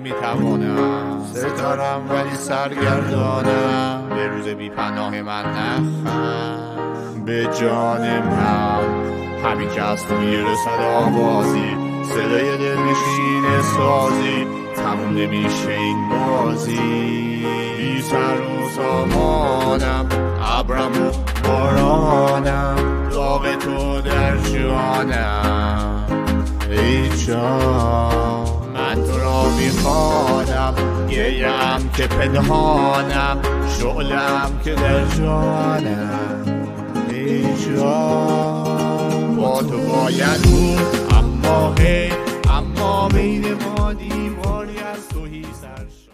نمیتوانم ستارم ولی سرگردانم به روز بی پناه من نخند به جان من همین که از تو میرسد آوازی صدای دلنشین سازی تموم نمیشه این بازی بی سر و سامانم ابرم و بارانم داغ تو در جانم ای جان من تو را میخوانم گریم که پنهانم شعلم که در جانم ای جان با تو باید بود اما بین ما دیواری از توهی سرش